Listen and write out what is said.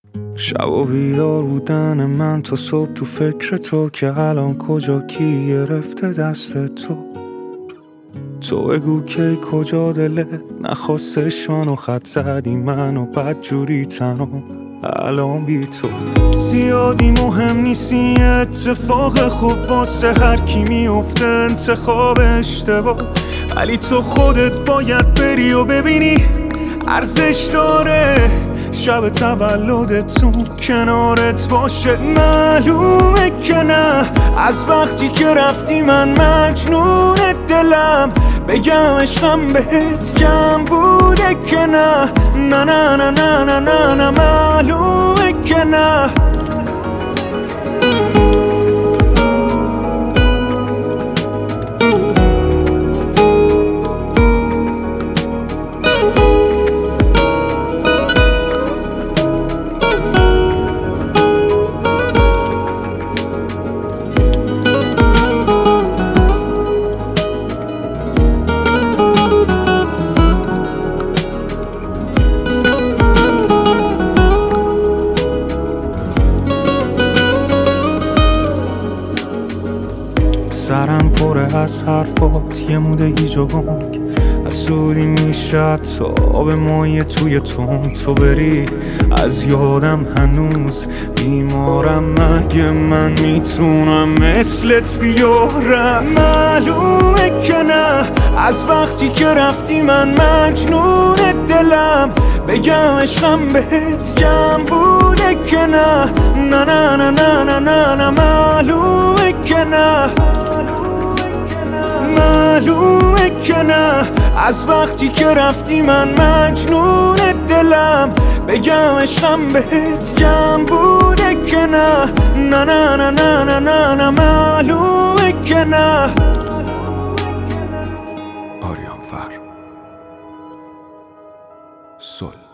شب و بیدار بودن من تا صبح تو فکر تو که الان کجا کی گرفته دست تو بگو کی کجا دلت نخواستش منو خط زدی منو بد جوری تنم الان بی تو زیادی مهم نیستی اتفاق خوب واسه هر کی میفته انتخاب اشتباه ولی تو خودت باید بری و ببینی ارزش داره شب تولدتون کنارت باشه معلومه که نه از وقتی که رفتی من مجنون دلم بگم عشقم بهت کم بوده که نه نه نه نه نه نه نه نه معلومه که نه سرم پره از حرفات یه موده هیج و گنگ حسودی میشه تا آب مایه توی تون تو بری از یادم هنوز بیمارم مگه من میتونم مثلت بیارم معلومه که نه از وقتی که رفتی من مجنون دلم بگم عشقم بهت کم بوده که نه نه نه نه نه نه نه نه معلومه که نه معلومه که نه از وقتی که رفتی من مجنون دلم بگم عشقم بهت کم بوده که نه نه نه نه نه نه نه نه معلومه که نه آریان فر سل